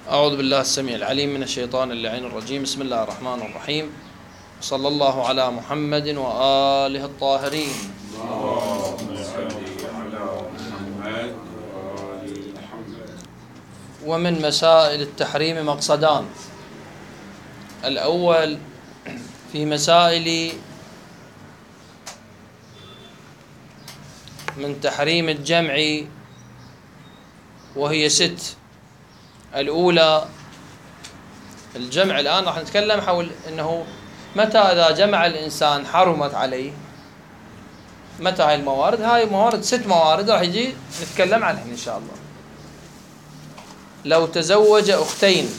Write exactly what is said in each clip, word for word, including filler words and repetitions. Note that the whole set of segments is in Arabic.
أعوذ بالله السميع العليم من الشيطان اللعين الرجيم. بسم الله الرحمن الرحيم. صلى الله على محمد وآله الطاهرين. ومن مسائل التحريم مقصدان: الأول في مسائل من تحريم الجمع وهي ست. الأولى الجمع. الآن راح نتكلم حول أنه متى إذا جمع الإنسان حرمت عليه، متى هاي الموارد. هاي موارد ست موارد راح يجي نتكلم عنها إن شاء الله. لو تزوج أختين،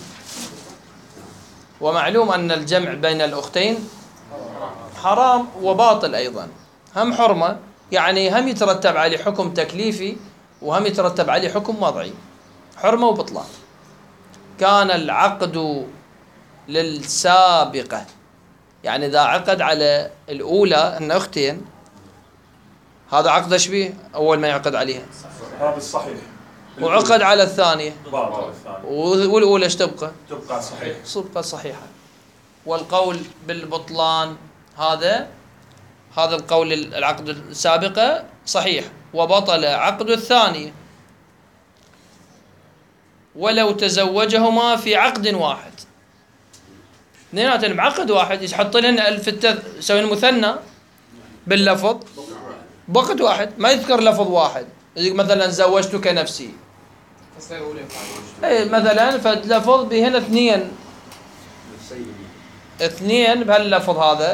ومعلوم أن الجمع بين الأختين حرام وباطل أيضا، هم حرمة يعني هم يترتب عليه حكم تكليفي وهم يترتب عليه حكم وضعي، حرمة وبطلان. كان العقد للسابقة، يعني إذا عقد على الأولى أن أختين، هذا عقد شبيه أول ما يعقد عليها، هذا الصحيح. وعقد على الثانية والأولى ايش تبقى؟ تبقى صحيح، تبقى صحيحة. والقول بالبطلان هذا هذا القول العقد السابقة صحيح، وبطل عقد الثانية ولو تزوجهما في عقد واحد. اثنيناتهم بعقد واحد، يحط لنا الف التذ... يسوي المثنى باللفظ بوقت واحد، ما يذكر لفظ واحد. مثلا زوجتك نفسي، اي مثلا فاللفظ بهنا اثنين اثنين بهاللفظ هذا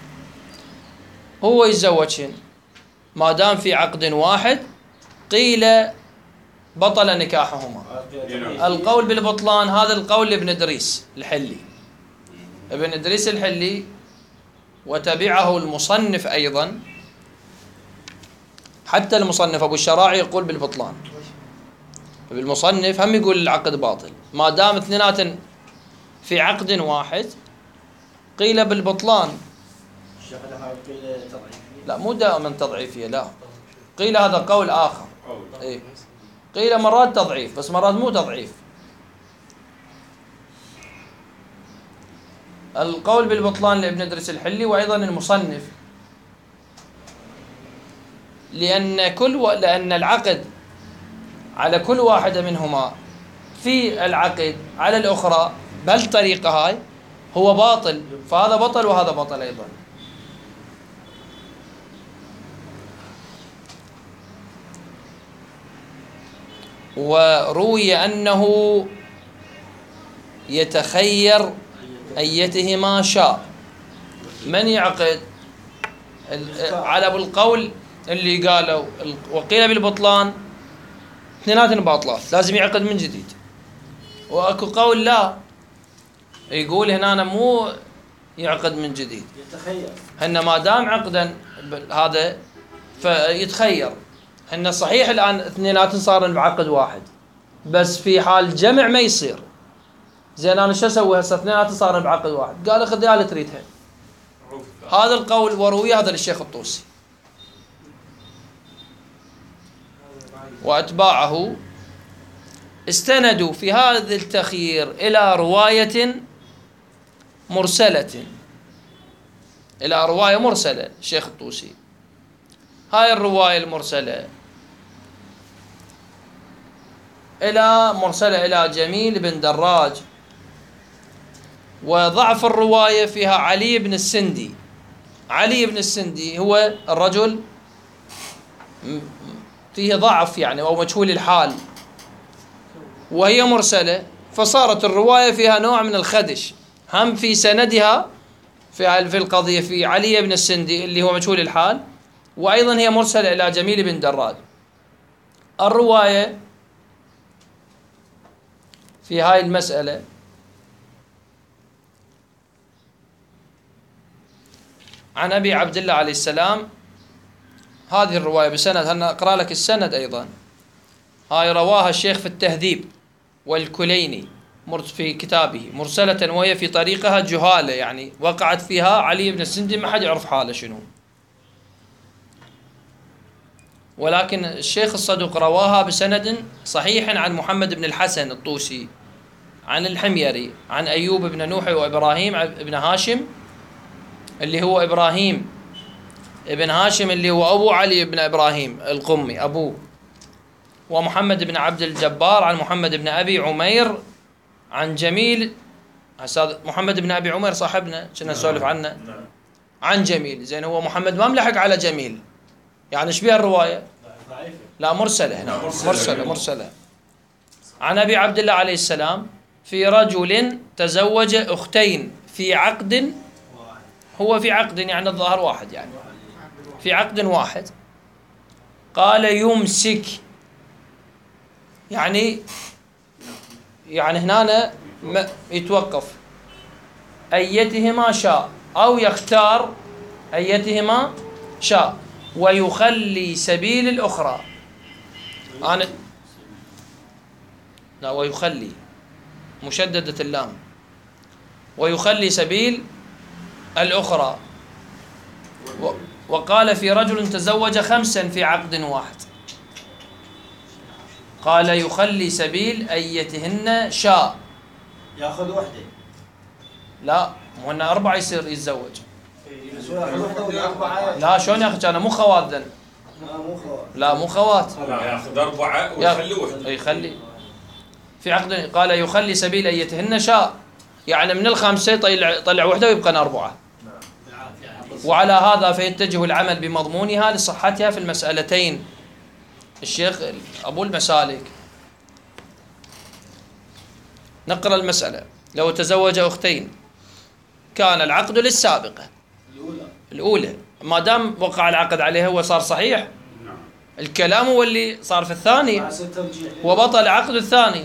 هو يتزوجهن ما دام في عقد واحد. قيل بطل نكاحهما. القول بالبطلان هذا القول لابن إدريس الحلي، ابن إدريس الحلي وتبعه المصنف أيضا، حتى المصنف أبو الشراعي يقول بالبطلان. بالمصنف هم يقول العقد باطل ما دام اثنينات في عقد واحد. قيل بالبطلان، لا مو دائما تضعيفية، لا قيل هذا قول آخر. إيه؟ قيل مرات تضعيف بس مرات مو تضعيف. القول بالبطلان لابن إدريس الحلي وأيضا المصنف، لأن كل و... لأن العقد على كل واحدة منهما في العقد على الأخرى بهالطريقة هاي هو باطل، فهذا بطل وهذا بطل أيضا. وروي أنه يتخير أيتهما شاء. من يعقد على بالقول اللي قالوا وقيل بالبطلان اثنينات باطلات لازم يعقد من جديد. واكو قول لا، يقول هنا أنا مو يعقد من جديد، يتخير. هن ما دام عقدا هذا فيتخير. هن صحيح الآن اثنينات صار بعقد واحد، بس في حال جمع ما يصير. زين أنا شو أسوي هسه؟ اثنينات صار بعقد واحد، قال خذ اللي تريدها. هذا القول وروي هذا للشيخ الطوسي وأتباعه، استندوا في هذا التخيير إلى رواية مرسلة، إلى رواية مرسلة الشيخ الطوسي. هاي الرواية المرسلة إلى مرسلة إلى جميل بن دراج، وضعف الرواية فيها علي بن السندي. علي بن السندي هو الرجل فيه ضعف يعني أو مجهول الحال، وهي مرسلة، فصارت الرواية فيها نوع من الخدش. هم في سندها في في القضية في علي بن السندي اللي هو مجهول الحال، وأيضا هي مرسلة إلى جميل بن دراج. الرواية في هاي المسألة عن أبي عبد الله عليه السلام. هذه الرواية بسند، أنا أقرأ لك السند أيضا. هاي رواها الشيخ في التهذيب والكليني في كتابه مرسلة، وهي في طريقها جهالة، يعني وقعت فيها علي بن السندي ما حد يعرف حاله شنو. ولكن الشيخ الصدوق رواها بسند صحيح عن محمد بن الحسن الطوسي عن الحميري عن أيوب بن نوح وإبراهيم بن هاشم اللي هو إبراهيم ابن هاشم اللي هو أبو علي بن إبراهيم القمي أبوه، ومحمد بن عبد الجبار عن محمد بن أبي عمير عن جميل. هسا محمد بن أبي عمير صاحبنا كنا نسولف عنه عن جميل. زين هو محمد ما ملحق على جميل، يعني ايش بها الرواية؟ لا مرسلة هنا، مرسلة مرسلة عن أبي عبد الله عليه السلام في رجل تزوج أختين في عقد، هو في عقد يعني الظاهر واحد، يعني في عقد واحد. قال يمسك، يعني يعني هنا يتوقف أيتهما شاء أو يختار أيتهما شاء ويخلي سبيل الأخرى. أنا لا ويخلي مشددة اللام، ويخلي سبيل الأخرى. وقال في رجل تزوج خمسا في عقد واحد، قال يخلي سبيل أيتهن شاء. ياخذ وحده؟ لا مو هن أربعة يصير يتزوج. لا شلون ياخذ؟ أنا مو خوات ذن. لا مو خوات. لا ياخذ أربعة ويخلي وحده. يخلي في عقد. قال يخلي سبيل أيتهن شاء، يعني من الخمسة يطلع طلع وحده ويبقى أربعة. وعلى هذا فيتجه العمل بمضمونها لصحتها في المسألتين. الشيخ أبو المسالك نقرأ المسألة. لو تزوج أختين كان العقد للسابقة الأولى الأولى ما دام وقع العقد عليها وصار صحيح، الكلام هو اللي صار في الثانية وبطل عقد الثاني.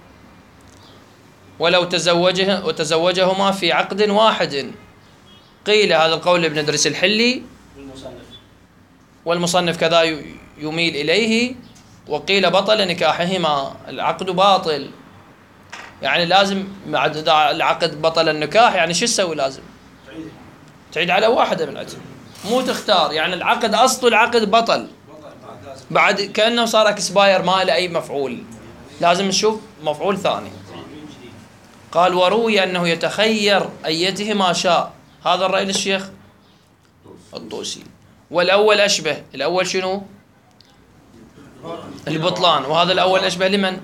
ولو تزوجه وتزوجهما في عقد واحد، قيل هذا القول لابن إدريس الحلي والمصنف كذا يميل إليه، وقيل بطل نكاحهما، العقد باطل. يعني لازم بعد العقد بطل النكاح، يعني شو تسوي؟ لازم تعيد على واحدة من عندهم، مو تختار. يعني العقد أصله العقد بطل، بعد كأنه صار اكسباير ما له أي مفعول، لازم نشوف مفعول ثاني. قال وروي أنه يتخير أيتهما شاء، هذا الرأي للشيخ الطوسي. والأول أشبه، الأول شنو؟ البطلان. وهذا الأول أشبه لمن؟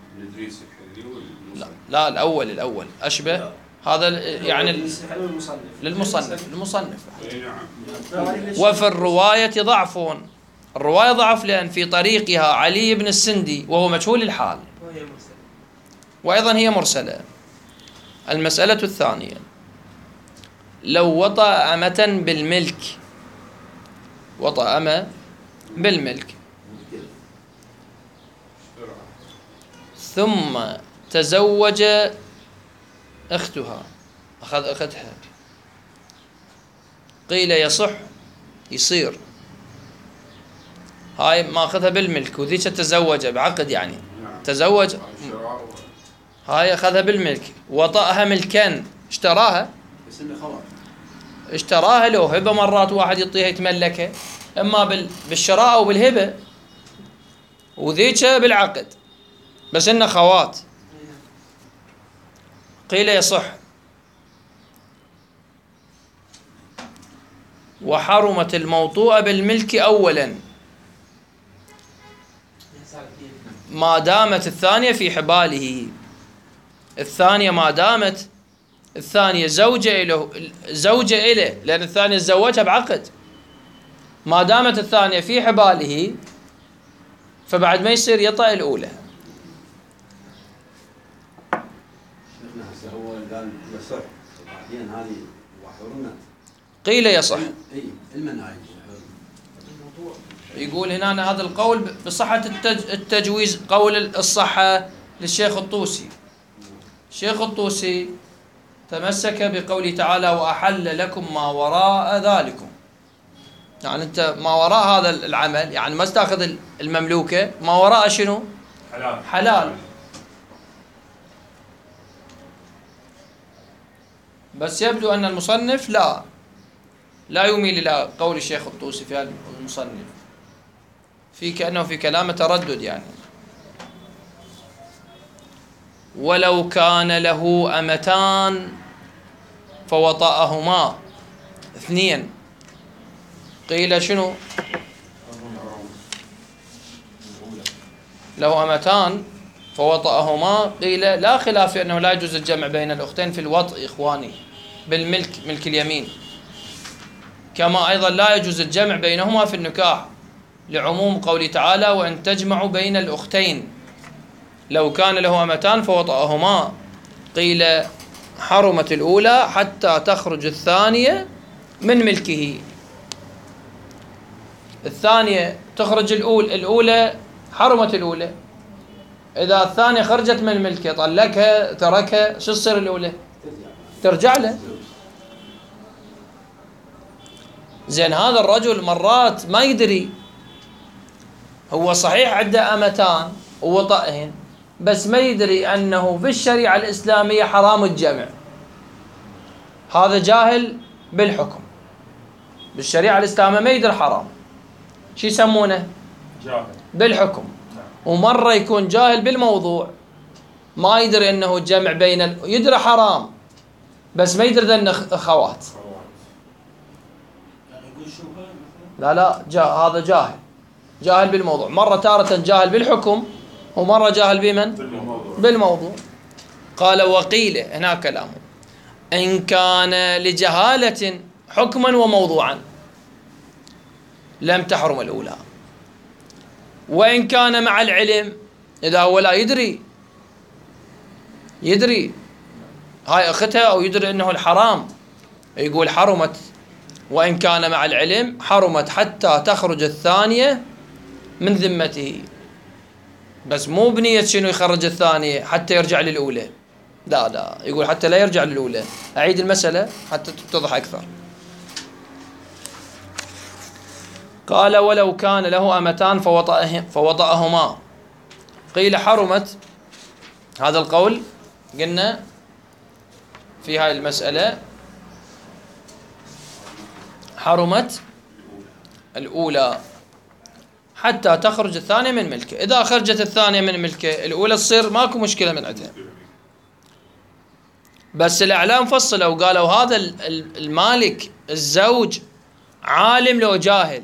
لا, لا الأول الأول أشبه هذا يعني للمصنف المصنف. وفي الرواية ضعف، الرواية ضعف لأن في طريقها علي بن السندي وهو مجهول الحال، وأيضا هي مرسلة. المسألة الثانية لو وطأ أمة بالملك، وطأ أمة بالملك ثم تزوج أختها، أخذ أختها، قيل يصح يصير هاي ما أخذها بالملك وذيك تزوج بعقد، يعني تزوج هاي أخذها بالملك، وطأها ملكا، اشتراها اشتراها له هبة، مرات واحد يعطيها يتملكها إما بالشراء أو بالهبة، وذيك بالعقد، بس إنه خوات. قيل يصح. وحرمت الموطوءة بالملك أولا ما دامت الثانية في حباله، الثانية ما دامت الثانية زوجة له زوجة إله، لأن الثانية تزوجها بعقد، ما دامت الثانية في حباله فبعد ما يصير يطأ الأولى. هو قال يصح بعدين هذه وحرمت، قيل يصح. اي المناهج يقول هنا هذا القول بصحة التج... التجويز، قول الصحة للشيخ الطوسي. الشيخ الطوسي تمسك بقوله تعالى وأحل لكم ما وراء ذلكم، يعني أنت ما وراء هذا العمل، يعني ما تاخذ المملوكة، ما وراء شنو؟ حلال. حلال. بس يبدو أن المصنف لا لا يميل إلى قول الشيخ الطوسي في هذا المصنف، في كأنه في كلامه تردد يعني. ولو كان له أمتان فوطأهما. اثنين، قيل شنو؟ له أمتان فوطأهما، قيل لا خلاف في أنه لا يجوز الجمع بين الأختين في الوطء إخواني بالملك، ملك اليمين، كما أيضا لا يجوز الجمع بينهما في النكاح لعموم قوله تعالى وإن تجمعوا بين الأختين. لو كان له أمتان فوطأهما، قيل حرمت الأولى حتى تخرج الثانية من ملكه. الثانية تخرج الأولى، الأولى حرمت الأولى، إذا الثانية خرجت من ملكه طلقها تركها، شو تصير الأولى؟ ترجع له. زين هذا الرجل مرات ما يدري، هو صحيح عنده أمتان ووطئهن، بس ما يدري أنه في الشريعة الإسلامية حرام الجمع. هذا جاهل بالحكم، بالشريعة الإسلامية ما يدري حرام، شو يسمونه؟ جاهل بالحكم. ومرة يكون جاهل بالموضوع، ما يدري أنه الجمع بين ال... يدري حرام بس ما يدري أنه أخوات. لا لا جا... هذا جاهل، جاهل بالموضوع، مرة تارة جاهل بالحكم ومرة جاهل بمن؟ بالموضوع. بالموضوع. قال وقيل، هنا كلامه، إن كان لجهالة حكما وموضوعا لم تحرم الأولى، وإن كان مع العلم، إذا هو لا يدري، يدري هاي أختها أو يدري أنه الحرام، يقول حرمت، وإن كان مع العلم حرمت حتى تخرج الثانية من ذمته. بس مو بنية شنو يخرج الثانية حتى يرجع للأولى، لا لا، يقول حتى لا يرجع للأولى. أعيد المسألة حتى تتضح أكثر. قال ولو كان له أمتان فوطأهما، قيل حرمت. هذا القول قلنا في هاي المسألة حرمت الأولى حتى تخرج الثانية من ملكه. إذا خرجت الثانية من ملكه الأولى تصير ماكو مشكلة من عندها. بس الإعلام فصلوا وقالوا هذا المالك الزوج عالم لو جاهل.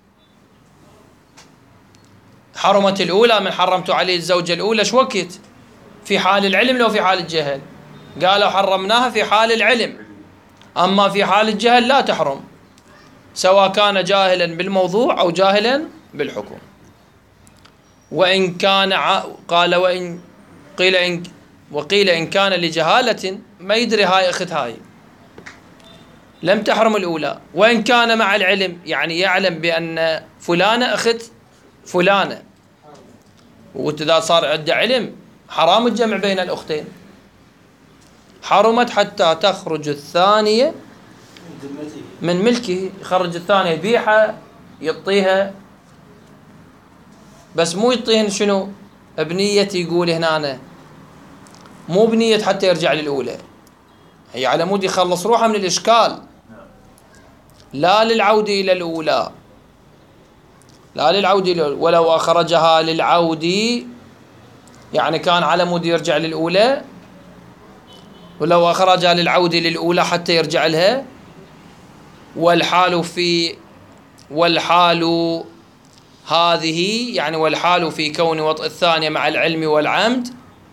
حرمت الأولى من حرمت عليه الزوجة الأولى شو وقت؟ في حال العلم لو في حال الجهل؟ قالوا حرمناها في حال العلم، أما في حال الجهل لا تحرم، سواء كان جاهلا بالموضوع أو جاهلا بالحكم. وإن كان ع... قال وإن قيل إن وقيل إن كان لجهالة، ما يدري هاي أخت هاي، لم تحرم الأولى. وإن كان مع العلم، يعني يعلم بأن فلانة أخت فلانة، وإذا صار عنده علم حرام الجمع بين الأختين. حرمت حتى تخرج الثانية من ملكه، يخرج الثانية يبيعها يعطيها، بس مو يعطيهن شنو؟ بنية، يقول هنا مو بنية حتى يرجع للأولى، هي على مود يخلص روحه من الإشكال، لا للعودة إلى الأولى، لا للعودة إلى الأولى. ولو أخرجها للعودة يعني كان على مود يرجع للأولى، ولو أخرجها للعودة للأولى حتى يرجع لها، والحال في والحال هذه يعني والحال في كون وطء الثانية مع العلم والعمد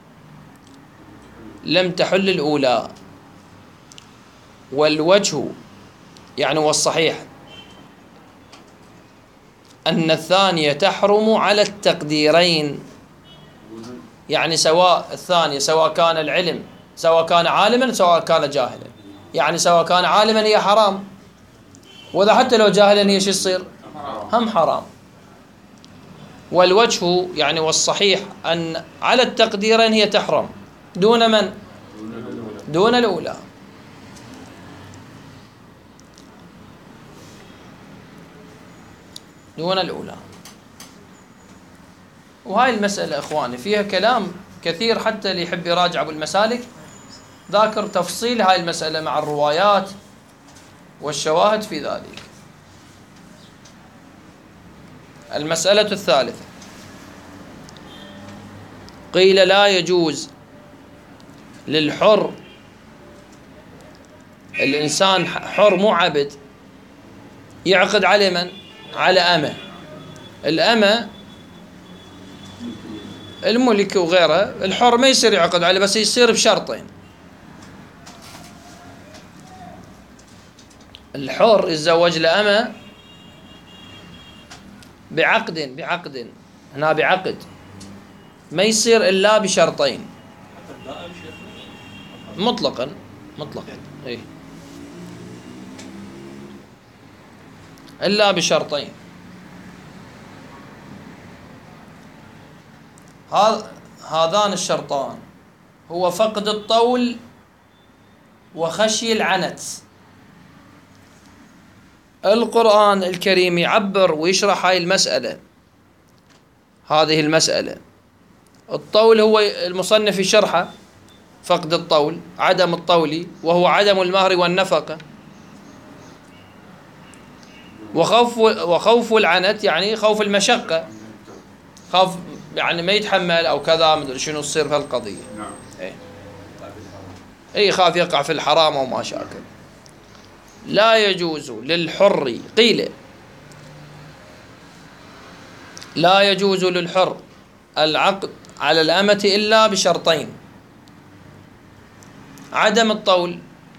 لم تحل الأولى. والوجه يعني والصحيح أن الثانية تحرم على التقديرين، يعني سواء الثانية سواء كان العلم سواء كان عالما سواء كان جاهلا، يعني سواء كان عالما هي حرام، وإذا حتى لو جاهلا هي شو يصير؟ هم حرام. والوجه يعني والصحيح أن على التقديرين هي تحرم دون من؟ دون الأولى. دون الأولى. وهاي المسألة إخواني فيها كلام كثير، حتى اللي يحب يراجع أبو المسالك ذاكر تفصيل هاي المسألة مع الروايات والشواهد في ذلك. المسألة الثالثة، قيل لا يجوز للحر، الإنسان حر مو عبد، يعقد على من؟ على أمة. الأمة الملك وغيره، الحر ما يصير يعقد عليه، بس يصير بشرطين. الحر يتزوج لأمة بعقد بعقد هنا بعقد، ما يصير إلا بشرطين مطلقا مطلقا إيه، إلا بشرطين. هذان الشرطان هو فقد الطول وخشي العنت. القرآن الكريم يعبر ويشرح هاي المسألة، هذه المسألة. الطول هو المصنف يشرحه، فقد الطول، عدم الطول، وهو عدم المهر والنفقة. وخوف وخوف العنت يعني خوف المشقة، خوف يعني ما يتحمل أو كذا، مدري شنو تصير في القضية. نعم. إيه. إيه، خاف يقع في الحرام أو ما شاكل. لا يجوز للحر، قيل لا يجوز للحر العقد على الأمة إلا بشرطين: عدم الطول،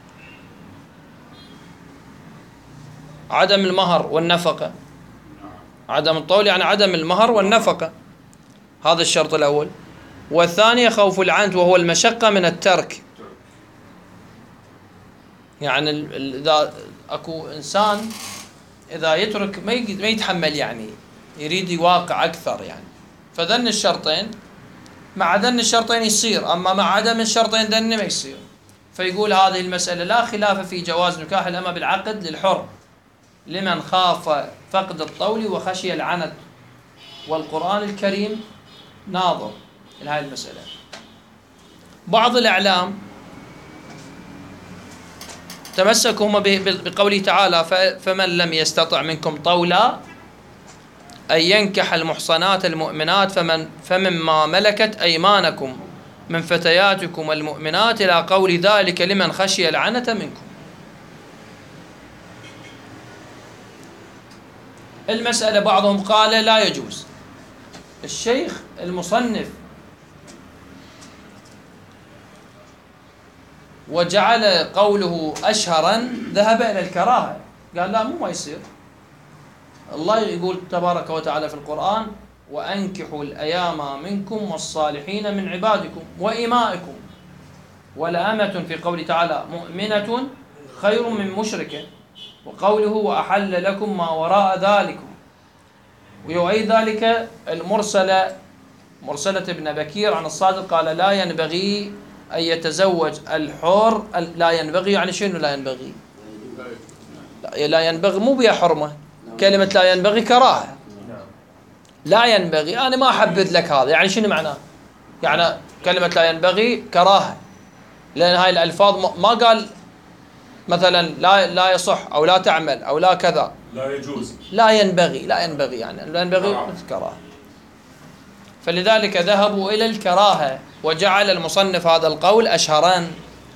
عدم المهر والنفقة. عدم الطول يعني عدم المهر والنفقة، هذا الشرط الأول. والثاني خوف العنت، وهو المشقة من الترك. يعني إذا أكو إنسان إذا يترك ما يتحمل، يعني يريد يواقع أكثر، يعني فذن الشرطين، مع ذن الشرطين يصير، أما مع عدم الشرطين ذن ما يصير. فيقول هذه المسألة لا خلاف في جواز نكاح الأمة بالعقد للحر لمن خاف فقد الطول وخشي العنت، والقرآن الكريم ناظر إلى هذه المسألة. بعض الأعلام تمسكوا هم بقوله تعالى: فمن لم يستطع منكم طولا أن ينكح المحصنات المؤمنات فمن فمما ملكت أيمانكم من فتياتكم المؤمنات، إلى قول ذلك لمن خشي العنة منكم. المسألة بعضهم قال لا يجوز. الشيخ المصنف وجعل قوله أشهرا ذهب إلى الكراهة، قال لا، مو ما يصير. الله يقول تبارك وتعالى في القرآن: وأنكحوا الأيام منكم والصالحين من عبادكم وإمائكم. ولأمة في قوله تعالى مؤمنة خير من مشركة. وقوله وأحل لكم ما وراء ذلكم. ويؤيد ذلك المرسلة مرسلة ابن بكير عن الصادق قال: لا ينبغي أن يتزوج الحر. لا ينبغي يعني شنو لا ينبغي؟ لا ينبغي مو بها حرمة، كلمة لا ينبغي كراهة. لا ينبغي أنا ما أحبذ لك هذا، يعني شنو معناه؟ يعني كلمة لا ينبغي كراهة، لأن هاي الألفاظ ما قال مثلا لا لا يصح أو لا تعمل أو لا كذا، لا يجوز، لا ينبغي لا ينبغي يعني لا ينبغي كراهة. فلذلك ذهبوا إلى الكراهة، وجعل المصنف هذا القول أشهران.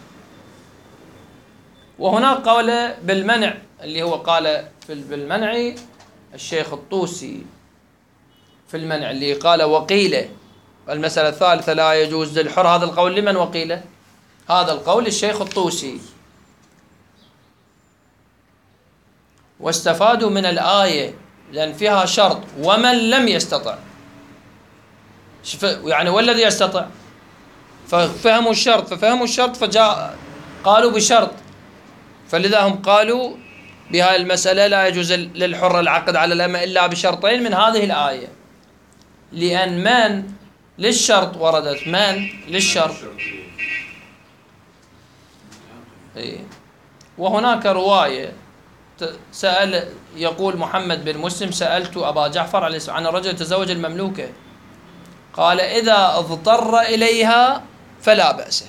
وهناك قول بالمنع، اللي هو قال بالمنع الشيخ الطوسي في المنع، اللي قال وقيله. المسألة الثالثة لا يجوز للحر، هذا القول لمن وقيله؟ هذا القول الشيخ الطوسي. واستفادوا من الآية لأن فيها شرط ومن لم يستطع، يعني والذي يستطع، ففهموا الشرط ففهموا الشرط فجاء قالوا بشرط، فلذا هم قالوا بهذه المسألة لا يجوز للحر العقد على الأمة إلا بشرطين من هذه الآية، لأن من للشرط وردت، من للشرط. وهناك رواية سأل يقول محمد بن مسلم: سألت أبا جعفر عليه السلام عن الرجل تزوج المملوكة، قال: إذا اضطر إليها فلا بأس.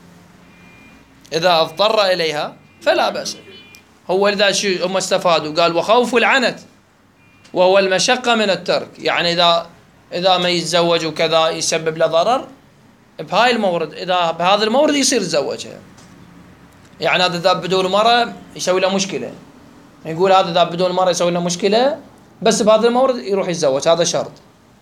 إذا اضطر إليها فلا بأس. هو إذا شو هم استفادوا، قال وخوف العنت وهو المشقة من الترك، يعني إذا إذا ما يتزوج وكذا يسبب له ضرر، بهاي المورد، إذا بهذا المورد يصير يتزوجها. يعني هذا ذاب بدون مرة يسوي له مشكلة، يقول هذا ذاب بدون مرة يسوي له مشكلة، بس بهذا المورد يروح يتزوج، هذا شرط.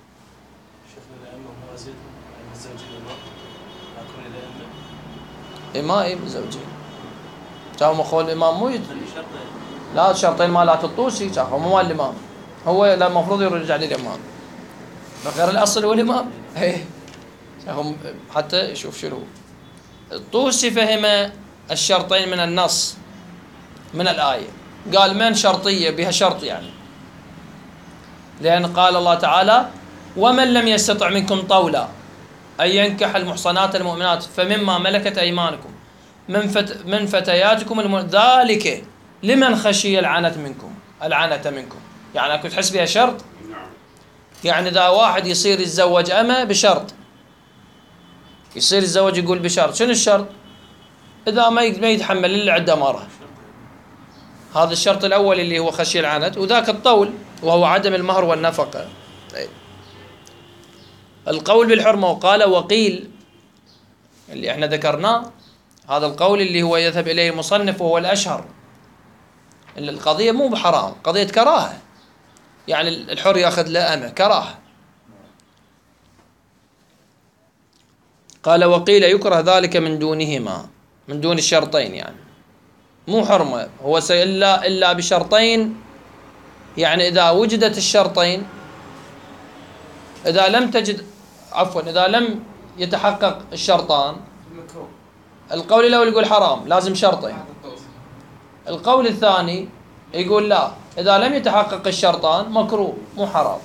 ما اي متزوجين كانوا مخول الامام مو يت... لا شرطين مالات الطوسي كانوا مو مال الامام، هو لا المفروض يرجع للامام، غير الاصل هو الامام. ايه هم حتى شوف شنو الطوسي فهم الشرطين من النص من الآية، قال من شرطية بها شرط يعني، لأن قال الله تعالى ومن لم يستطع منكم طولا أن ينكح المحصنات المؤمنات فمما ملكت أيمانكم من, فت من فتياتكم الم... ذلك لمن خشي العنة منكم العنة منكم. يعني كنت تحس بها شرط، يعني إذا واحد يصير يتزوج أمة بشرط، يصير يتزوج يقول بشرط، شنو الشرط؟ إذا ما يتحمل اللي عنده مرة، هذا الشرط الأول اللي هو خشي العنت، وذاك الطول وهو عدم المهر والنفقة. القول بالحرمة، وقال وقيل اللي احنا ذكرناه، هذا القول اللي هو يذهب إليه المصنف وهو الأشهر، القضية مو بحرام، قضية كراهة، يعني الحر يأخذ له أمة كراهة. قال وقيل يكره ذلك من دونهما، من دون الشرطين، يعني مو حرمة، هو إلا إلا بشرطين، يعني إذا وجدت الشرطين، إذا لم تجد عفوا إذا لم يتحقق الشرطان، القول الأول يقول حرام لازم شرطين، القول الثاني يقول لا إذا لم يتحقق الشرطان مكروه مو حرام.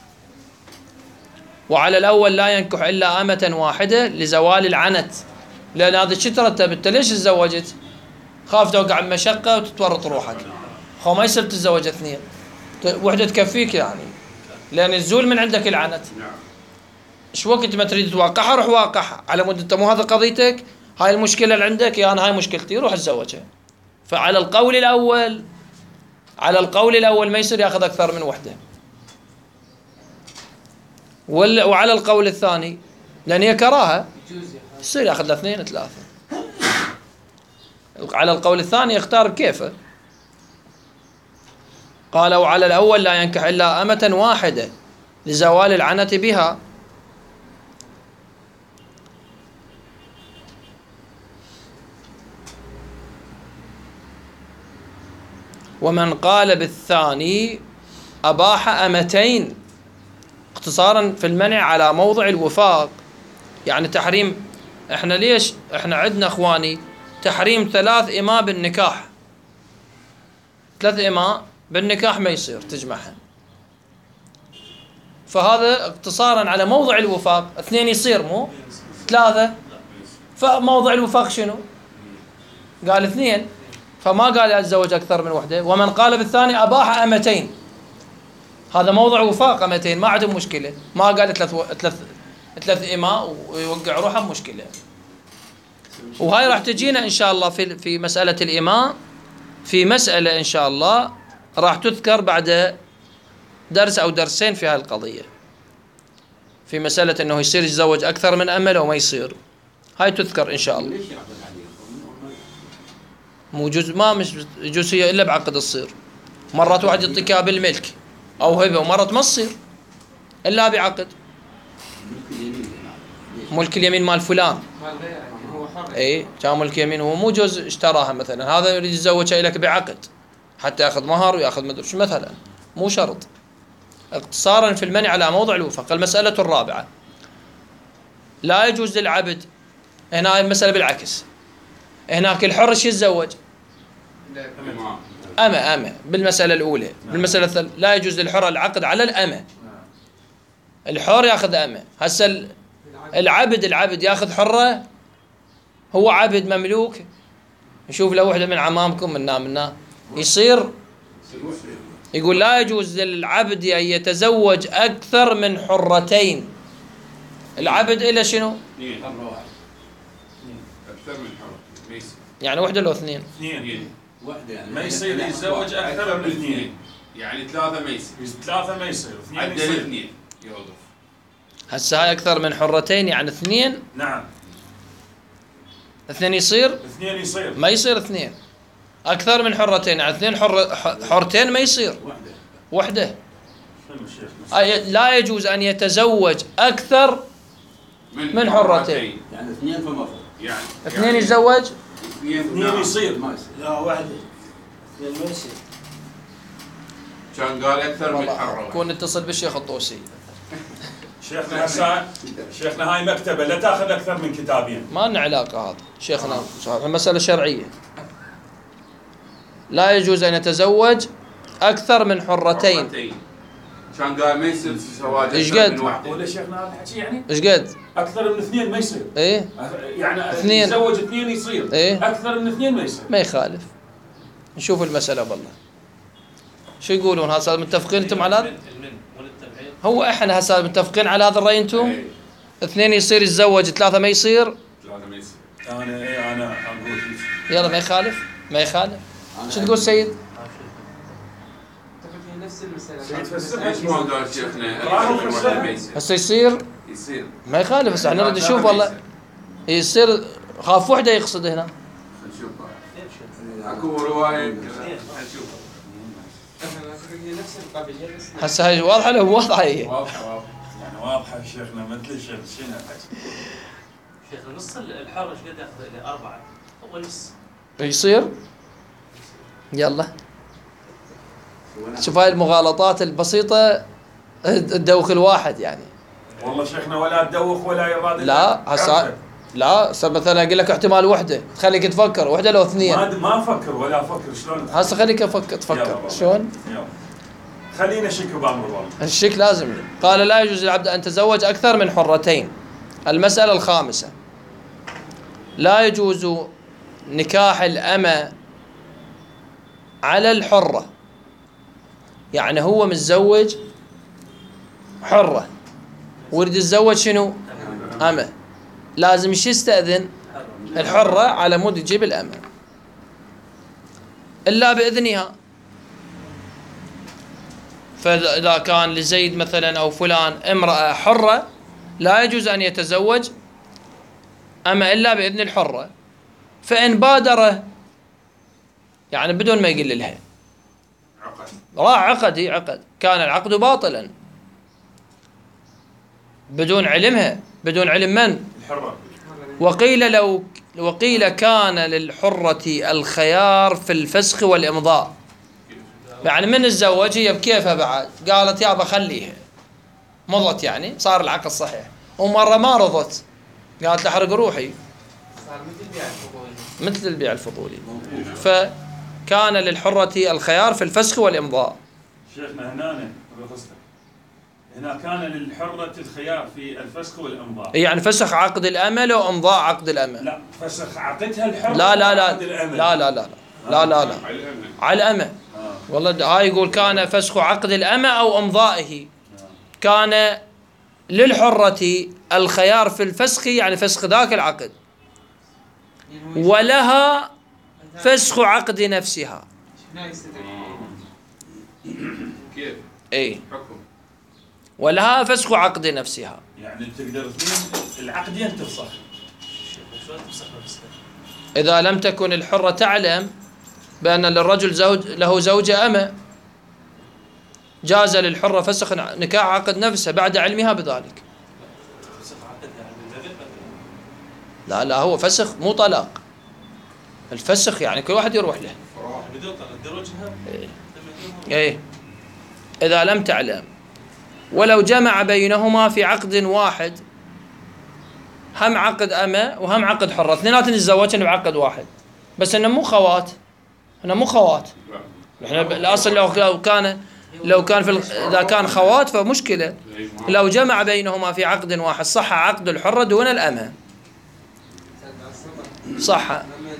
وعلى الأول لا ينكح إلا أمة واحدة لزوال العنت، لأن هذا شو ترتب؟ أنت ليش تزوجت؟ خاف توقع بمشقة وتتورط روحك، خو ما يصير تتزوج اثنين، وحدة تكفيك يعني، لأن الزول من عندك العنت. ايش وقت ما تريد تواقعها روح واقعها، على مود انت مو هذا قضيتك، هاي المشكلة اللي عندك، يا أنا هاي مشكلتي، روح اتزوجها. فعلى القول الأول على القول الأول ما يصير ياخذ أكثر من وحدة، وعلى القول الثاني لأن هي كراهة يصير ياخذ له اثنين ثلاثة. على القول الثاني يختار بكيفه. قال وعلى الأول لا ينكح إلا أمة واحدة لزوال العنة بها. ومن قال بالثاني أباح أمتين اقتصارا في المنع على موضع الوفاق، يعني تحريم. احنا ليش احنا عندنا اخواني تحريم ثلاث إماء بالنكاح، ثلاث إماء بالنكاح ما يصير تجمعها، فهذا اقتصارا على موضع الوفاق، اثنين يصير مو ثلاثة، فموضع الوفاق شنو؟ قال اثنين، فما قال يتزوج أكثر من وحدة. ومن قال بالثاني أباح أمتين، هذا موضع وفاق أمتين ما عندهم مشكلة، ما قال ثلاث و... ثلاث ثلاث إماء ويوقع روحه مشكلة. وهاي راح تجينا إن شاء الله في في مسألة الإماء، في مسألة إن شاء الله راح تذكر بعد درس أو درسين في هذه القضية، في مسألة إنه يصير يتزوج أكثر من أمة أو ما يصير، هاي تذكر إن شاء الله. مو جزء ما مش جزئية إلا بعقد تصير، مرات واحد يعطيك بالملك أو هبة، ومرات ما تصير إلا بعقد. ملك اليمين مال فلان، اي كان ملك يمين، هو مو جوز اشتراها مثلا، هذا يريد يتزوجها لك بعقد حتى ياخذ مهر وياخذ مدري شو مثلا، مو شرط، اقتصارا في المنع على موضع الوفاق. المسألة الرابعة لا يجوز للعبد، هنا المسألة بالعكس، هناك الحر شو يتزوج؟ أمة أمة بالمسألة الأولى. بالمسألة الثالثة لا يجوز للحر العقد على الأمة، الحر ياخذ أمة. هسه العبد العبد ياخذ حرة، هو عبد مملوك، نشوف له وحدة من عمامكم منا منا يصير، يقول لا يجوز للعبد أن يتزوج أكثر من حرتين. العبد إلى شنو؟ أكثر من حرة يعني وحدة لو اثنين؟ اثنين وحدة يعني ما يصير يتزوج أكثر من اثنين، يعني ثلاثة ما يصير، ثلاثة ما يصير، اثنين يصير، اثنين يوظف. هسه هاي أكثر من حرتين يعني اثنين. نعم. اثنين يصير؟ اثنين يصير. ما يصير اثنين. أكثر من حرتين يعني اثنين حر حرتين ما يصير. وحدة. لا يجوز أن يتزوج أكثر من, من حرتين. يعني اثنين فما فوق. يعني اثنين يعني يتزوج؟ اثنين يصير. ما يصير. لا واحدة. اثنين ما يصير. كان قال أكثر من حرة. كون نتصل بالشيخ الطوسي. شيخنا هسه شيخنا هاي مكتبة لا تاخذ أكثر من كتابين. ما لنا علاقة هذا شيخنا، مسألة شرعية. لا يجوز أن يتزوج أكثر من حرتين. كان قال ما يصير زواج إيش أكثر قد؟ من واحدة. ولا شيخنا هذا الحكي يعني؟ إيش قد؟ أكثر من اثنين ما يصير. إيه؟ يعني اثنين. يتزوج اثنين يصير. إيه؟ أكثر من اثنين ما يصير. ما يخالف. نشوف المسألة بالله. شو يقولون هسه متفقين أنتم على هذا؟ هو إحنا هسه متفقين على هذا الرأي أنتم؟ إيه. اثنين يصير يتزوج ثلاثة ما يصير؟ ثلاثة ما يصير. أنا إيه أنا أقول. يلا ما يخالف؟ ما يخالف؟ شو تقول سيد؟ نفس المسألة. سيد فسر ايش ما قال شيخنا؟ هسه يصير؟ يصير. ما يخالف بس احنا نريد نشوف والله. يصير خاف وحده يقصد هنا. نشوف. اكو رواية نشوف. هسه هاي واضحة له واضحة هي. واضحة واضحة. يعني واضحة شيخنا مثل الشيخ شنو الحكي؟ شيخنا نص الحر ايش قد ياخذ الى أربعة أو نص. يصير؟ يلا. شوف هاي المغالطات البسيطة تدوخ الواحد يعني. والله شيخنا ولا تدوخ ولا يراد. لا هسه لا هسه مثلا اقول لك احتمال وحده تخليك تفكر وحده لو اثنين. ما ما افكر ولا افكر شلون. هسه خليك افكر تفكر شلون؟ يلا خلينا شك بامر الله. الشك لازم. قال لا يجوز للعبد ان يتزوج اكثر من حرتين. المسألة الخامسة لا يجوز نكاح الأمة على الحرة. يعني هو متزوج حرة ويريد يتزوج شنو؟ أمة. لازم ايش يستأذن؟ الحرة على مود يجيب الأمة إلا بإذنها. فإذا كان لزيد مثلا أو فلان امرأة حرة لا يجوز أن يتزوج أما إلا بإذن الحرة. فإن بادر يعني بدون ما يقول لها عقد راح عقد هي عقد كان العقد باطلا بدون علمها بدون علم من؟ الحرة. وقيل لو وقيل كان للحرة الخيار في الفسخ والإمضاء. يعني من تزوج هي بكيفها بعد قالت يابا خليها مضت يعني صار العقد صحيح. ومرة ما رضت قالت لحرق روحي صار مثل البيع الفضولي. مثل البيع الفضولي. فكان للحرة الخيار في الفسخ والإمضاء. شيخنا هنا هنا كان للحرة الخيار في الفسخ والإمضاء. يعني فسخ عقد الأمة وإمضاء عقد الأمة. لا فسخ عقدها الحرة. لا لا لا عقد الأمة. لا لا لا لا لا لا على الأمة. والله هاي يقول كان فسخ عقد الأمة أو إمضائه. كان للحرة الخيار في الفسخ يعني فسخ ذاك العقد ولها فسخ عقد نفسها. كيف؟ اي حكم. ولها فسخ عقد نفسها. يعني تقدر اثنين العقدين تفسخ. إذا لم تكن الحرة تعلم بأن للرجل زوج له زوجة أمة جاز للحرة فسخ نكاح عقد نفسها بعد علمها بذلك. لا لا هو فسخ مو طلاق. الفسخ يعني كل واحد يروح له. إيه. إيه. إذا لم تعلم ولو جمع بينهما في عقد واحد هم عقد أمة وهم عقد حرة اثنيناتهم يتزوجن بعقد واحد بس إنه مو خوات. إنه مو خوات. إحنا الأصل لو كان لو كان في إذا كان خوات فمشكلة. لو جمع بينهما في عقد واحد صح عقد الحرة دون الأمة. صح.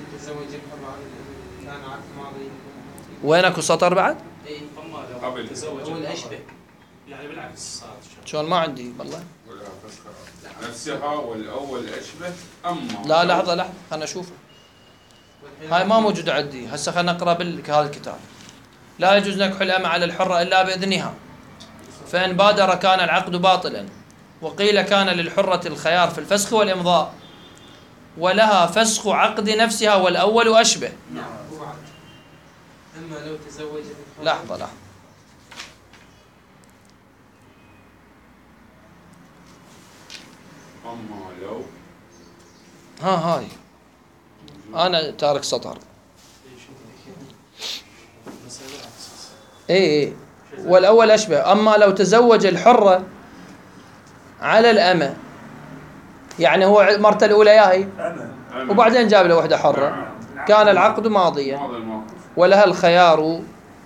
وين اكو سطر بعد؟ اي قبل تزوج هو الاشبه يعني بالعكس صار شلون ما عندي والله. نفسها والاول اشبه اما لا لحظه لحظه خلنا نشوف. هاي ما موجوده عندي هسه خلينا نقرا بهذا الكتاب. لا يجوز نكح الأمة على الحرة إلا بإذنها فإن بادر كان العقد باطلا وقيل كان للحرة الخيار في الفسخ والإمضاء ولها فسخ عقد نفسها والأول أشبه. نعم. أما لو تزوجت لحظة لحظة أما لو ها هاي أنا تارك سطر. إيه إيه والأول أشبه. أما لو تزوج الحرة على الأمة، يعني هو مرته الأولى ياهي أنا وبعدين جاب له وحدة حرة، كان العقد ماضيا هذا الموقف ولها الخيار.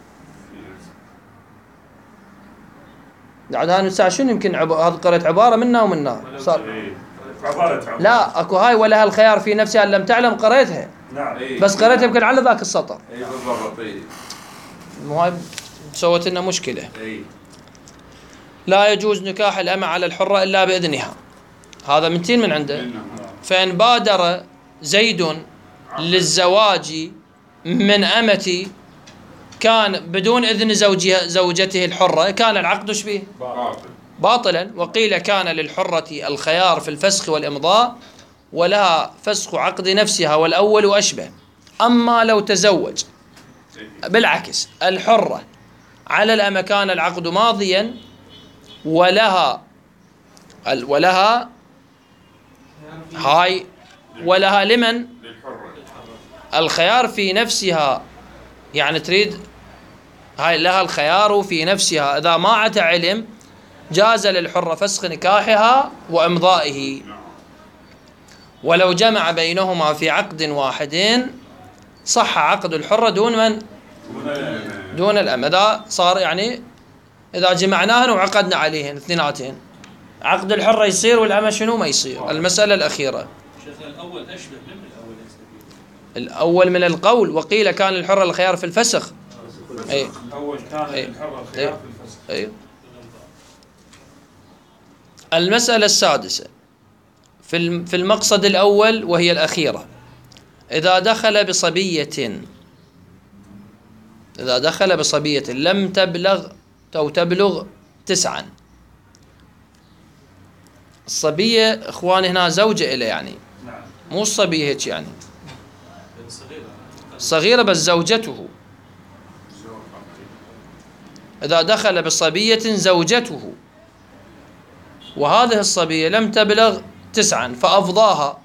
بعد هاي الساعة شنو يمكن عب... هذا قرأت عبارة منا ومنا صار. إيه. عبارة عن لا اكو هاي ولها الخيار في نفسها ان لم تعلم قريتها، نعم. إيه. بس قريتها يمكن على ذاك السطر. اي بالضبط. اي مو هاي سوت لنا مشكلة. اي لا يجوز نكاح الأمة على الحرة إلا بإذنها. هذا منتين من عنده. فإن بادر زيد للزواج من أمتي كان بدون إذن زوجها زوجته الحرة كان العقد شبيه باطل باطلا. وقيل كان للحرة الخيار في الفسخ والإمضاء ولها فسخ عقد نفسها والأول أشبه. أما لو تزوج بالعكس الحرة على الأمة كان العقد ماضيا ولها ولها هاي ولها لمن للحرة الخيار في نفسها، يعني تريد هاي لها الخيار في نفسها. إذا ما عتا علم جاز للحرة فسخ نكاحها وإمضائه. ولو جمع بينهما في عقد واحد صح عقد الحرة دون من دون الأم. إذا صار يعني إذا جمعناهن وعقدنا عليهن اثنيناتين عقد الحرة يصير والأمة شنو ما يصير. المسألة الأخيرة شيخ الأول أشبه من الأول يستفيد. الأول من القول وقيل كان للحرة الخيار في الفسخ. أي أول كان أي. للحرة الخيار في الفسخ. أي. المسألة السادسة في في المقصد الأول وهي الأخيرة. إذا دخل بصبية إذا دخل بصبية لم تبلغ أو تبلغ تسعا. الصبية إخواني هنا زوجة إليه يعني نعم. مو الصبية هيك يعني صغيرة. صغيرة بس زوجته. إذا دخل بصبية زوجته وهذه الصبية لم تبلغ تسعا فأفضاها.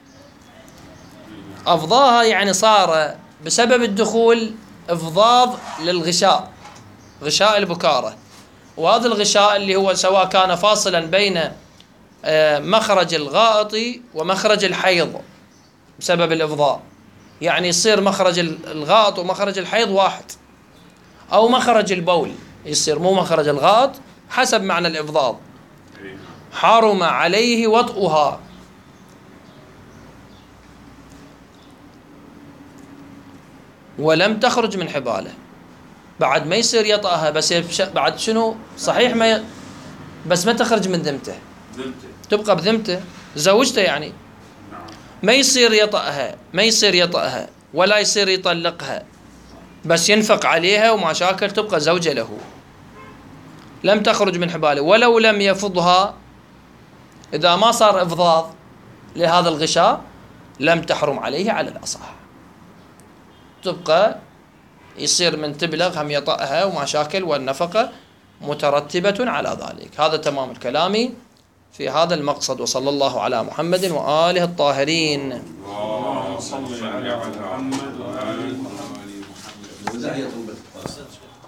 أفضاها يعني صار بسبب الدخول إفضاض للغشاء، غشاء البكارة. وهذا الغشاء اللي هو سواء كان فاصلا بين مخرج الغائط ومخرج الحيض بسبب الإفضاء، يعني يصير مخرج الغائط ومخرج الحيض واحد، أو مخرج البول يصير مو مخرج الغائط حسب معنى الإفضاض. حرم عليه وطئها. ولم تخرج من حباله بعد ما يصير يطأها بس بعد شنو صحيح ما ي... بس ما تخرج من ذمته ذمته تبقى بذمته زوجته يعني ما يصير يطأها ما يصير يطأها ولا يصير يطلقها بس ينفق عليها ومشاكل تبقى زوجة له. لم تخرج من حباله ولو لم يفضها. إذا ما صار إفضاض لهذا الغشاء لم تحرم عليه على الأصح، تبقى يصير من تبلغ هم يطأها ومشاكل والنفقة مترتبة على ذلك. هذا تمام الكلام في هذا المقصد. وصلى الله على محمد وآله الطاهرين. اللهم صل على محمد وآل محمد. وزعية بالقصد.